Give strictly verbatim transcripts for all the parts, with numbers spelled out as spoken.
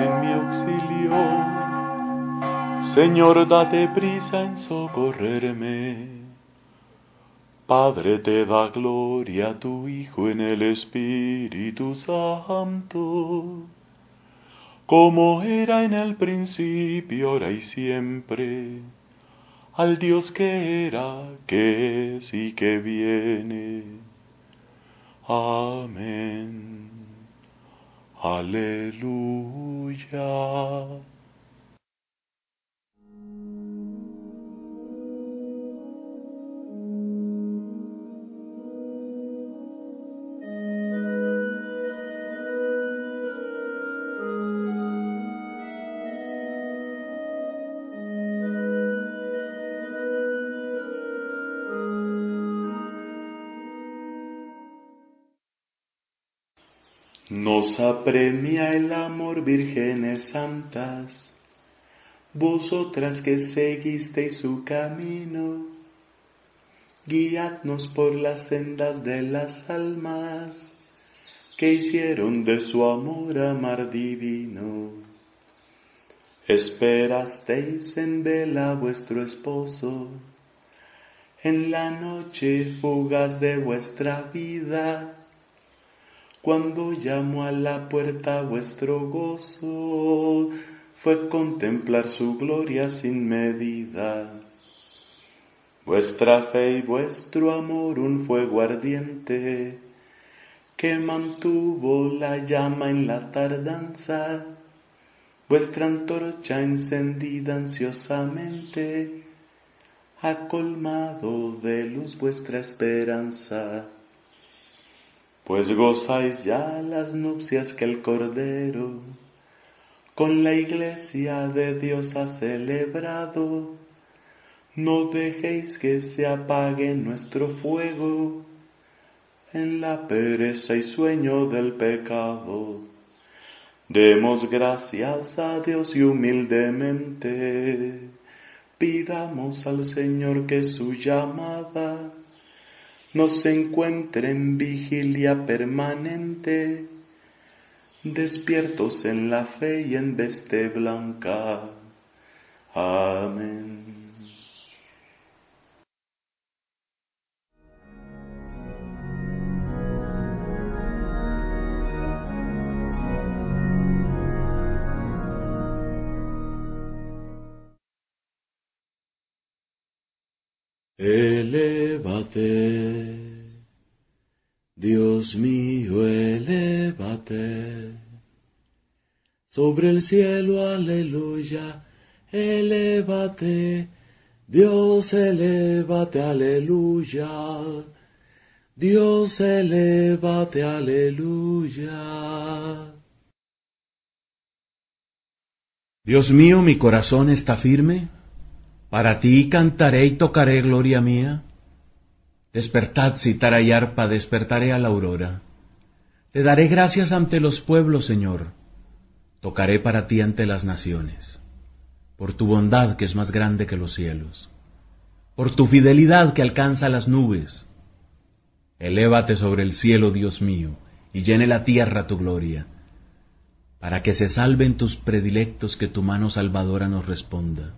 en mi auxilio. Señor, date prisa en socorrerme. Padre, te da gloria a tu Hijo en el Espíritu Santo, como era en el principio, ahora y siempre, al Dios que era, que es y que viene. Amén. Aleluya. Nos apremia el amor, vírgenes santas, vosotras que seguisteis su camino, guiadnos por las sendas de las almas, que hicieron de su amor amar divino. Esperasteis en vela vuestro esposo, en la noche fugaz de vuestra vida, cuando llamó a la puerta vuestro gozo, fue contemplar su gloria sin medida. Vuestra fe y vuestro amor un fuego ardiente, que mantuvo la llama en la tardanza, vuestra antorcha encendida ansiosamente, ha colmado de luz vuestra esperanza. Pues gozáis ya las nupcias que el Cordero con la Iglesia de Dios ha celebrado. No dejéis que se apague nuestro fuego en la pereza y sueño del pecado. Demos gracias a Dios y humildemente pidamos al Señor que su llamada nos encuentre en vigilia permanente, despiertos en la fe y en veste blanca. Amén. Elévate, Dios mío, elévate, sobre el cielo, aleluya, elévate, Dios, elévate, aleluya, Dios, elévate, aleluya. Dios mío, mi corazón está firme, para ti cantaré y tocaré gloria mía. Despertad, cítara y arpa, despertaré a la aurora. Te daré gracias ante los pueblos, Señor. Tocaré para ti ante las naciones, por tu bondad que es más grande que los cielos, por tu fidelidad que alcanza las nubes. Elévate sobre el cielo, Dios mío, y llene la tierra tu gloria, para que se salven tus predilectos, que tu mano salvadora nos responda.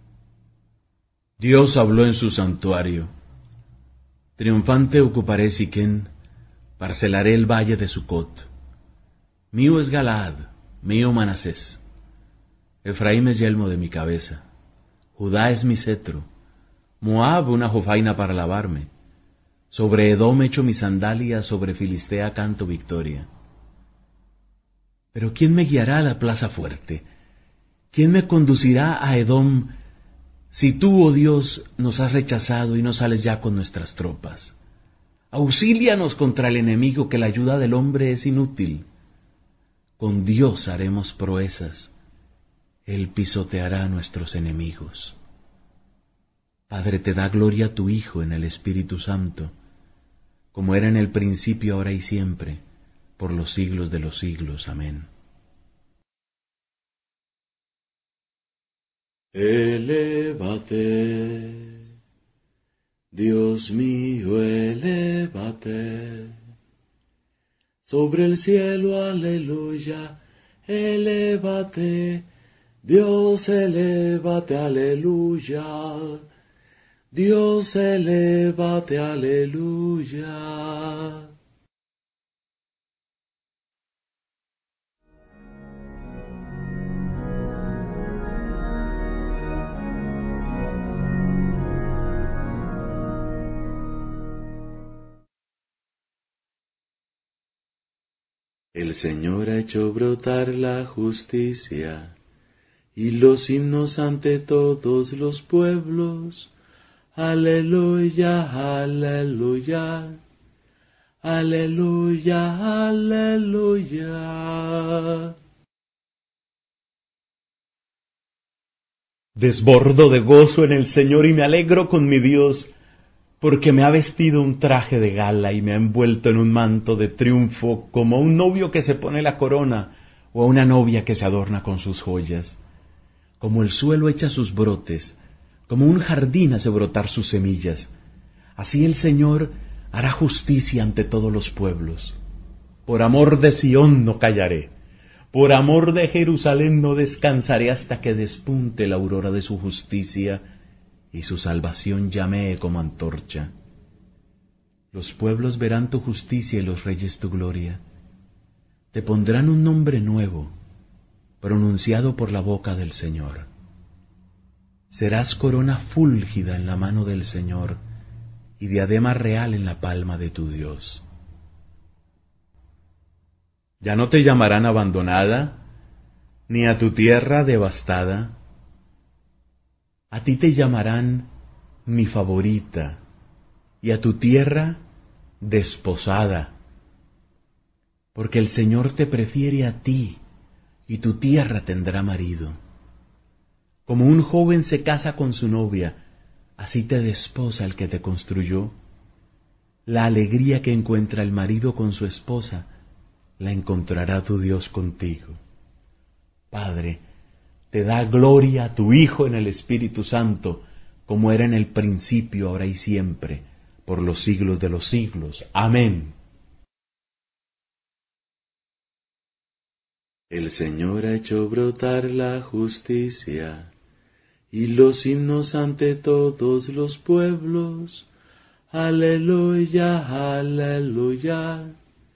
Dios habló en su santuario. Triunfante ocuparé Siquén, parcelaré el valle de Sucot. Mío es Galaad, mío Manasés. Efraín es yelmo de mi cabeza, Judá es mi cetro, Moab una jofaina para lavarme. Sobre Edom echo mi sandalia, sobre Filistea canto victoria. Pero ¿quién me guiará a la plaza fuerte? ¿Quién me conducirá a Edom, si tú, oh Dios, nos has rechazado y no sales ya con nuestras tropas? Auxílianos contra el enemigo, que la ayuda del hombre es inútil. Con Dios haremos proezas, Él pisoteará a nuestros enemigos. Padre, te da gloria a tu Hijo en el Espíritu Santo, como era en el principio, ahora y siempre, por los siglos de los siglos. Amén. Elévate, Dios mío, elévate, sobre el cielo, aleluya, elévate, Dios elévate, aleluya, Dios elévate, aleluya. El Señor ha hecho brotar la justicia y los himnos ante todos los pueblos. Aleluya, aleluya, aleluya, aleluya. Desbordo de gozo en el Señor y me alegro con mi Dios, porque me ha vestido un traje de gala y me ha envuelto en un manto de triunfo, como un novio que se pone la corona o a una novia que se adorna con sus joyas. Como el suelo echa sus brotes, como un jardín hace brotar sus semillas, así el Señor hará justicia ante todos los pueblos. Por amor de Sión no callaré, por amor de Jerusalén no descansaré hasta que despunte la aurora de su justicia y su salvación llamee como antorcha. Los pueblos verán tu justicia y los reyes tu gloria. Te pondrán un nombre nuevo, pronunciado por la boca del Señor. Serás corona fúlgida en la mano del Señor y diadema real en la palma de tu Dios. Ya no te llamarán abandonada, ni a tu tierra devastada. A ti te llamarán mi favorita, y a tu tierra desposada, porque el Señor te prefiere a ti, y tu tierra tendrá marido. Como un joven se casa con su novia, así te desposa el que te construyó. La alegría que encuentra el marido con su esposa, la encontrará tu Dios contigo. Padre, te da gloria a tu Hijo en el Espíritu Santo, como era en el principio, ahora y siempre, por los siglos de los siglos. Amén. El Señor ha hecho brotar la justicia y los himnos ante todos los pueblos. Aleluya, aleluya,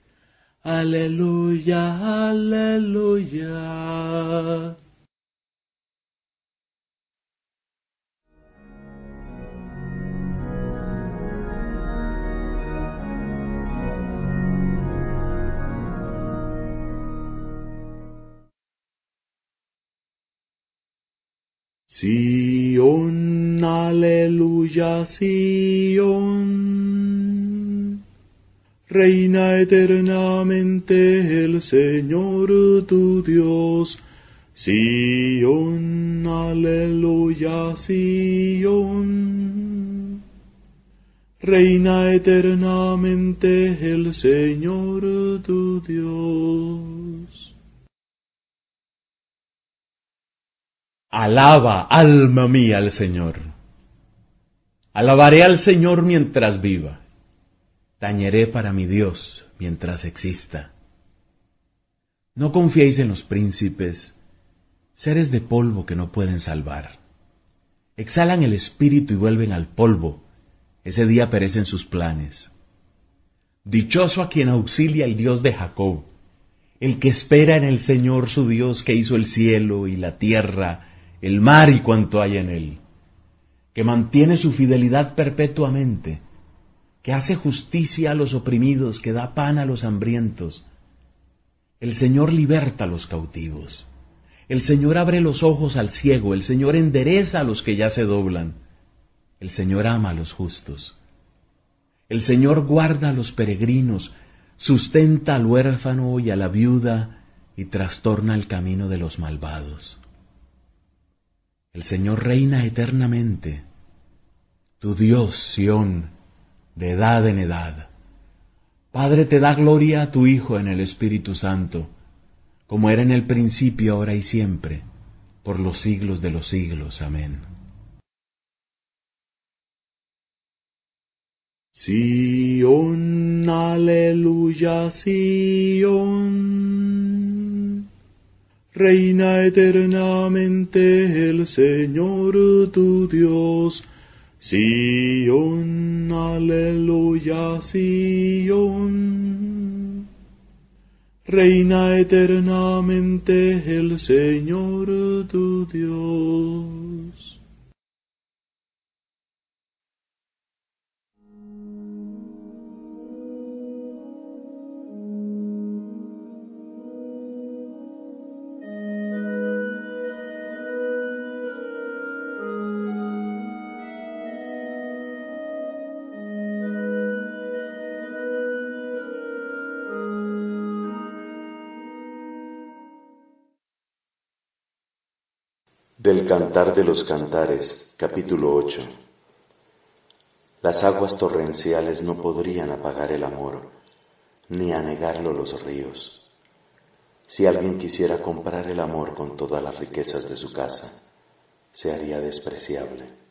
aleluya, aleluya. Sion, aleluya, Sion. Reina eternamente el Señor tu Dios. Sion, aleluya, Sion. Reina eternamente el Señor tu Dios. Alaba, alma mía, al Señor. Alabaré al Señor mientras viva. Tañeré para mi Dios mientras exista. No confiéis en los príncipes, seres de polvo que no pueden salvar. Exhalan el espíritu y vuelven al polvo. Ese día perecen sus planes. Dichoso a quien auxilia el Dios de Jacob, el que espera en el Señor su Dios, que hizo el cielo y la tierra, el mar y cuanto hay en él, que mantiene su fidelidad perpetuamente, que hace justicia a los oprimidos, que da pan a los hambrientos. El Señor liberta a los cautivos. El Señor abre los ojos al ciego. El Señor endereza a los que ya se doblan. El Señor ama a los justos. El Señor guarda a los peregrinos, sustenta al huérfano y a la viuda, y trastorna el camino de los malvados. El Señor reina eternamente. Tu Dios, Sión, de edad en edad. Padre, te da gloria a tu Hijo en el Espíritu Santo, como era en el principio, ahora y siempre, por los siglos de los siglos. Amén. Sion, aleluya, Sion. reina eternamente el Señor tu Dios. Sion, aleluya, Sion. Reina eternamente el Señor tu Dios. Del Cantar de los Cantares, capítulo ocho. Las aguas torrenciales no podrían apagar el amor, ni anegarlo los ríos. Si alguien quisiera comprar el amor con todas las riquezas de su casa, se haría despreciable.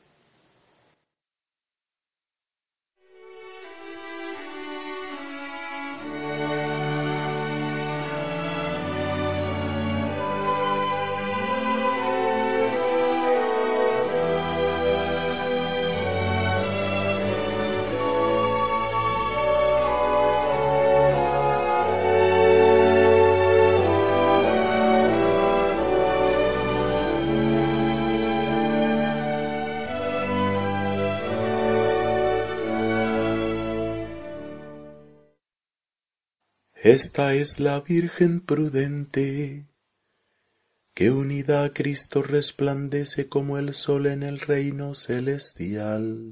Esta es la Virgen prudente, que unida a Cristo resplandece como el sol en el reino celestial.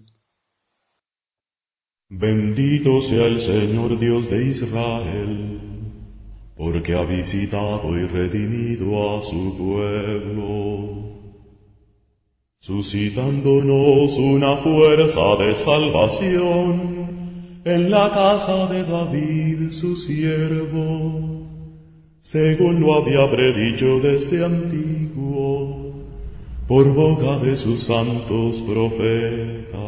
Bendito sea el Señor Dios de Israel, porque ha visitado y redimido a su pueblo, suscitándonos una fuerza de salvación en la casa de David su siervo, según lo había predicho desde antiguo, por boca de sus santos profetas.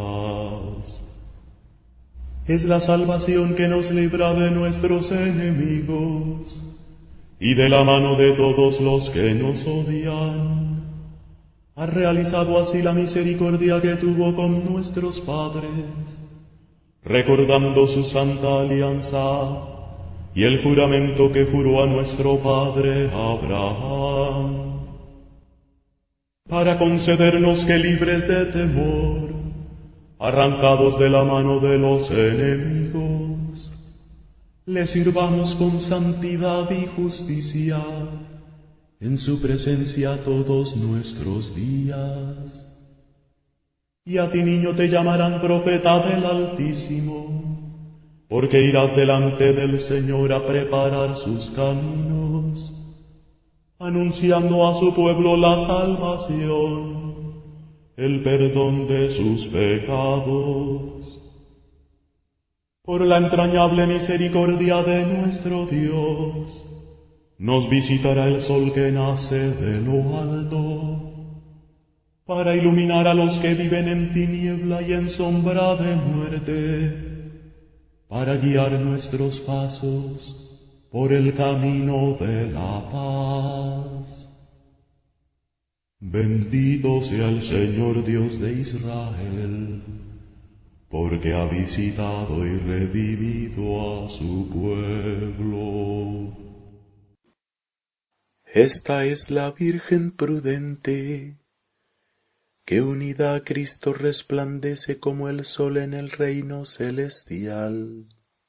Es la salvación que nos libra de nuestros enemigos y de la mano de todos los que nos odian. Ha realizado así la misericordia que tuvo con nuestros padres, recordando su santa alianza y el juramento que juró a nuestro padre Abraham, para concedernos que libres de temor, arrancados de la mano de los enemigos, le sirvamos con santidad y justicia en su presencia todos nuestros días. Y a ti, niño, te llamarán profeta del Altísimo, porque irás delante del Señor a preparar sus caminos, anunciando a su pueblo la salvación, el perdón de sus pecados. Por la entrañable misericordia de nuestro Dios, nos visitará el sol que nace de lo alto, para iluminar a los que viven en tiniebla y en sombra de muerte, para guiar nuestros pasos por el camino de la paz. Bendito sea el Señor Dios de Israel, porque ha visitado y redimido a su pueblo. Esta es la Virgen prudente, que unida a Cristo resplandece como el sol en el reino celestial.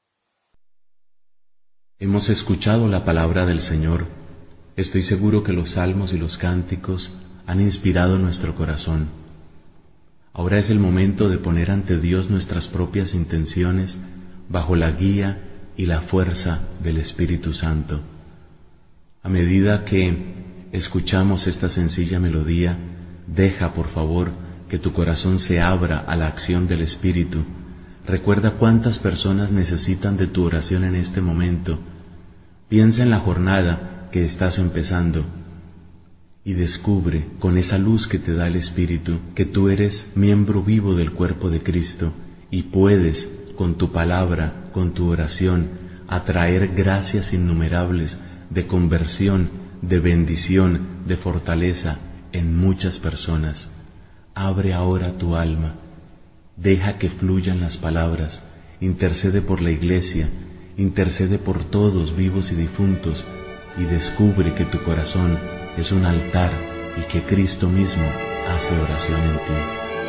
Hemos escuchado la palabra del Señor. Estoy seguro que los salmos y los cánticos han inspirado nuestro corazón. Ahora es el momento de poner ante Dios nuestras propias intenciones bajo la guía y la fuerza del Espíritu Santo. A medida que escuchamos esta sencilla melodía, deja, por favor, que tu corazón se abra a la acción del Espíritu. Recuerda cuántas personas necesitan de tu oración en este momento. Piensa en la jornada que estás empezando y descubre, con esa luz que te da el Espíritu, que tú eres miembro vivo del cuerpo de Cristo y puedes, con tu palabra, con tu oración, atraer gracias innumerables de conversión, de bendición, de fortaleza en muchas personas. Abre ahora tu alma, deja que fluyan las palabras, intercede por la Iglesia, intercede por todos vivos y difuntos, y descubre que tu corazón es un altar y que Cristo mismo hace oración en ti.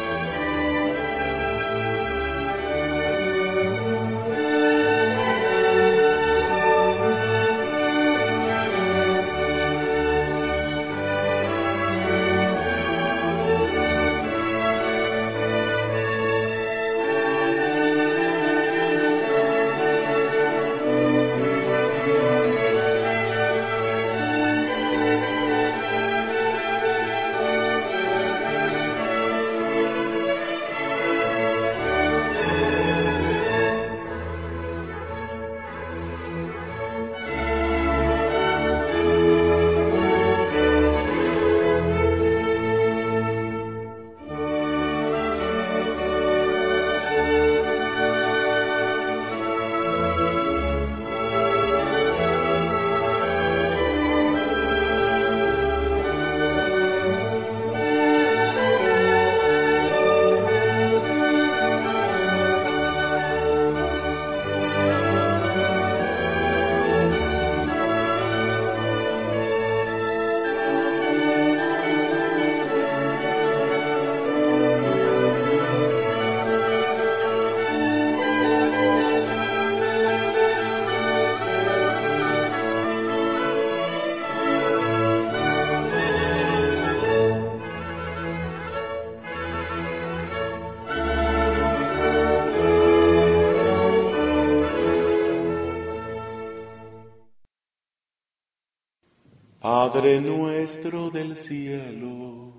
Padre nuestro del cielo,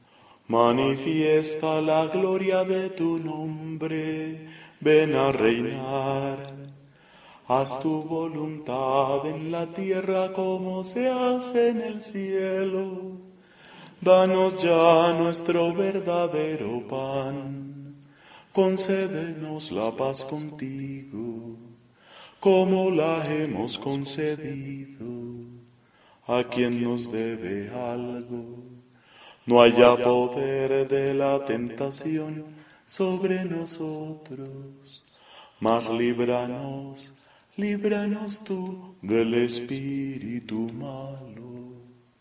manifiesta la gloria de tu nombre, ven a reinar. Haz tu voluntad en la tierra como se hace en el cielo. Danos ya nuestro verdadero pan, concédenos la paz contigo, como la hemos concedido a quien nos debe algo. No haya poder de la tentación sobre nosotros, mas líbranos, líbranos tú del espíritu malo.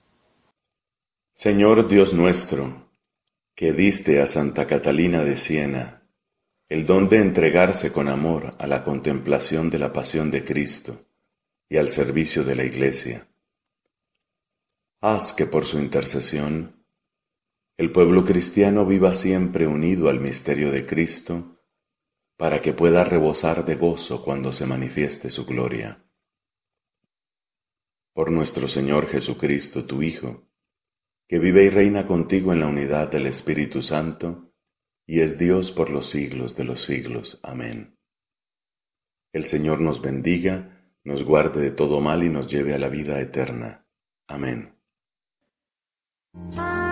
Señor Dios nuestro, que diste a Santa Catalina de Siena el don de entregarse con amor a la contemplación de la pasión de Cristo y al servicio de la Iglesia, haz que por su intercesión el pueblo cristiano viva siempre unido al misterio de Cristo, para que pueda rebosar de gozo cuando se manifieste su gloria. Por nuestro Señor Jesucristo, tu Hijo, que vive y reina contigo en la unidad del Espíritu Santo, y es Dios por los siglos de los siglos. Amén. El Señor nos bendiga, nos guarde de todo mal y nos lleve a la vida eterna. Amén.